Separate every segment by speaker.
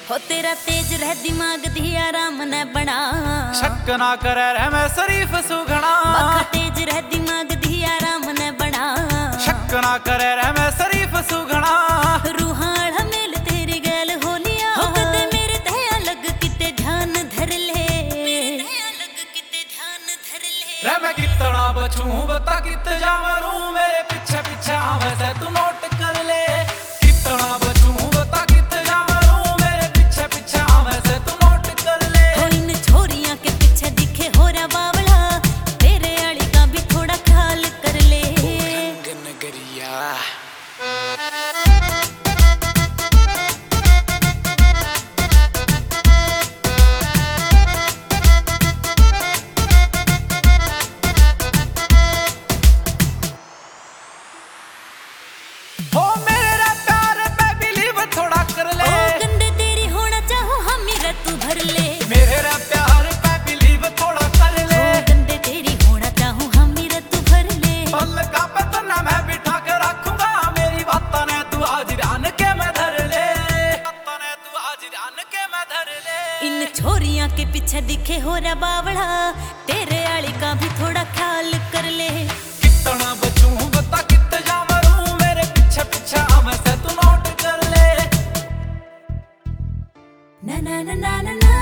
Speaker 1: हो तेरा तेज रह दिमाग दी आराम न बना,
Speaker 2: शक ना करे रह मैं शरीफ सुघना।
Speaker 1: तेज रह दिमाग दी आराम न बना,
Speaker 2: शक ना करे रह मैं शरीफ सुघना।
Speaker 1: रूहान मेल तेरी गैल हो लिया, हो कदे मेरे दया लग किते ध्यान धर ले,
Speaker 2: रह मैं कितना बचूं बता कित जावरूं, मेरे पीछे पीछे आवे से तू नोट कर ले। कितना बचूं बता कित जावरूं, मेरे पीछे पीछे आवे से तू नोट कर ले।
Speaker 1: हो इन छोरियां के पीछे दिखे हो रहा बावला, तेरे आली का भी थोड़ा ख्याल कर ले।
Speaker 2: नगरिया
Speaker 1: इन छोरियां के पीछे दिखे हो रहा बावड़ा, तेरे आली का भी थोड़ा ख्याल कर ले।
Speaker 2: कितना बचूं बता कित जावरूं, मेरे पीछे पीछे आवे से तू नोट कर ले।
Speaker 1: ना ना ना ना ना ना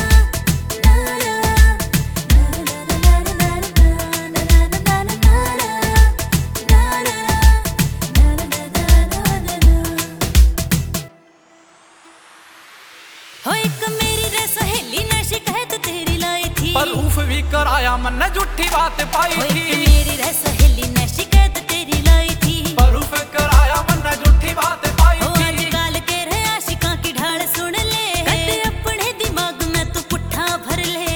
Speaker 2: प्रूफ भी कराया मन झूठी बात पाई थी।
Speaker 1: मेरी रह सहेली ने शिकायत तेरी लाई थी,
Speaker 2: प्रूफ कराया मन झूठी बात पाई थी।
Speaker 1: आजकल के रहे आशिकां की ढाल सुन ले, कदे अपने दिमाग में तू पुट्ठा भर ले,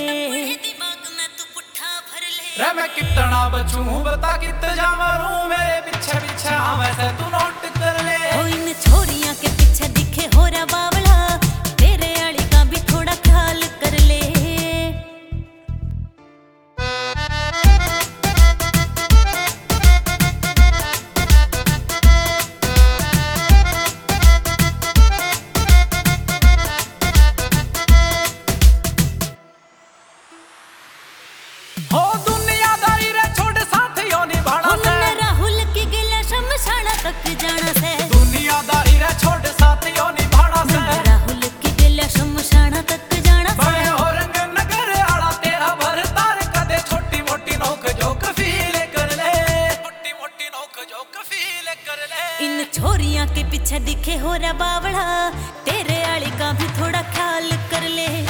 Speaker 2: रह मैं कितना बचूं बता कित जावरूं, मेरे पीछे पीछे आवे से तू नोट कर ले।
Speaker 1: हो इन छोरियां के पीछे दिखे हो रहा बावला, तेरे आली का भी थोड़ा ख्याल कर ले।
Speaker 2: हो दुनियादारी रे छोड़ साथियों निभाना से,
Speaker 1: राहुल की गिला शमशाना तक जाना से।
Speaker 2: दुनियादारी रे छोड़ साथियों निभाना से,
Speaker 1: राहुल की गिला शमशाना तक जाना से।
Speaker 2: मैं औरंग नगर आला तेरा भरतार कदे छोटी मोटी नोक जोक फील कर ले, छोटी मोटी नोक जोक फील कर ले।
Speaker 1: इन छोरियां के पीछे दिखे हो रहा बावड़ा, तेरे आली का भी थोड़ा ख्याल कर ले।